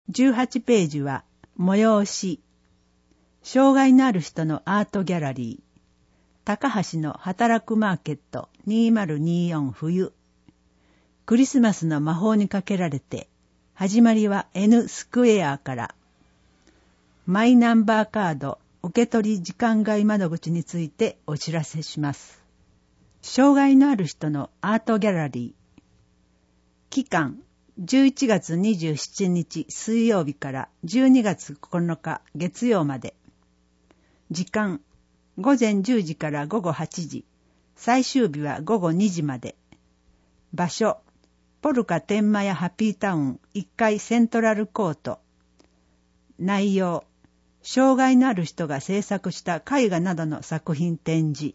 18ページは催し、障害のある人のアートギャラリー、高橋の働くマーケット2024冬、クリスマスの魔法にかけられて、始まりは N スクエアから、マイナンバーカード受け取り時間外窓口についてお知らせします。障害のある人のアートギャラリー、期間11月27日水曜日から12月9日月曜まで。時間午前10時から午後8時。最終日は午後2時まで。場所ポルカ天満屋ハッピータウン1階セントラルコート。内容障害のある人が制作した絵画などの作品展示。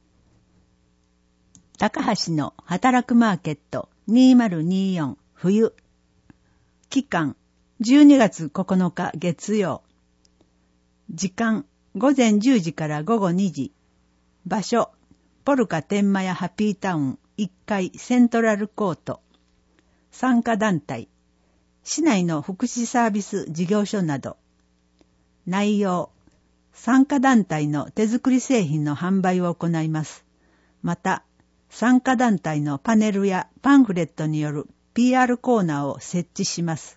高橋の働くマーケット2024冬。期間12月9日月曜。時間午前10時から午後2時。場所ポルカ天満屋ハッピータウン1階セントラルコート。参加団体市内の福祉サービス事業所など。内容参加団体の手作り製品の販売を行います。また参加団体のパネルやパンフレットによる PR コーナーを設置します。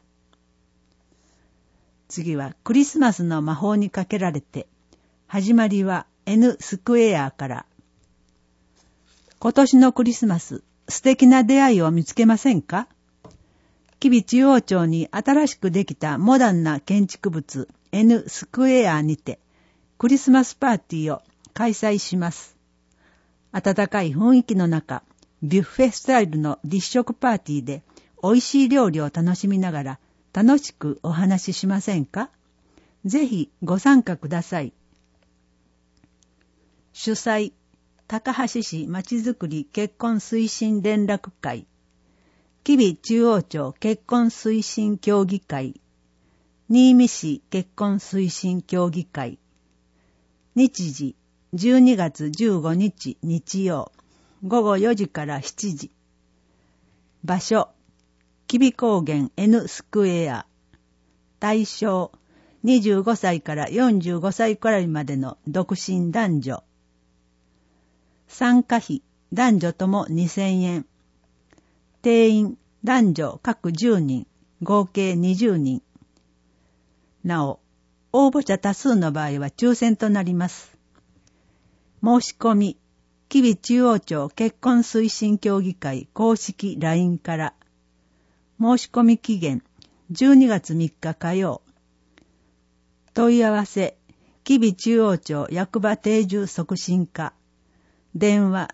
次はクリスマスの魔法にかけられて、始まりは N スクエアから。今年のクリスマス、素敵な出会いを見つけませんか？吉備中央町に新しくできたモダンな建築物 N スクエアにてクリスマスパーティーを開催します。温かい雰囲気の中、ビュッフェスタイルの立食パーティーで美味しい料理を楽しみながら楽しくお話ししませんか？ぜひご参加ください。主催、高橋市まちづくり結婚推進連絡会、吉備中央町結婚推進協議会、新見市結婚推進協議会。日時12月15日日曜午後4時から7時。場所吉備高原 N スクエア。対象25歳から45歳くらいまでの独身男女。参加費男女とも2000円。定員男女各10人合計20人。なお応募者多数の場合は抽選となります。申し込み吉備中央町結婚推進協議会公式 LINE から。申し込み期限12月3日火曜。問い合わせ吉備中央町役場定住促進課。電話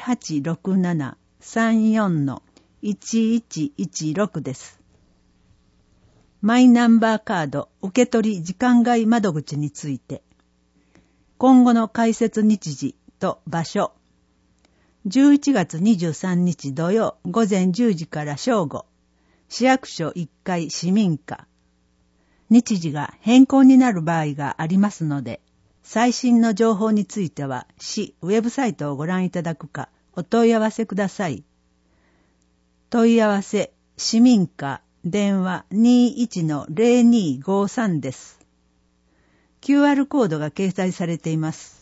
0867-34-1116 です。マイナンバーカード受け取り時間外窓口について。今後の開設日時と場所。11月23日土曜午前10時から正午。市役所1階市民課。日時が変更になる場合がありますので、最新の情報については市ウェブサイトをご覧いただくかお問い合わせください。問い合わせ市民課電話 21-0253 です。QR コードが掲載されています。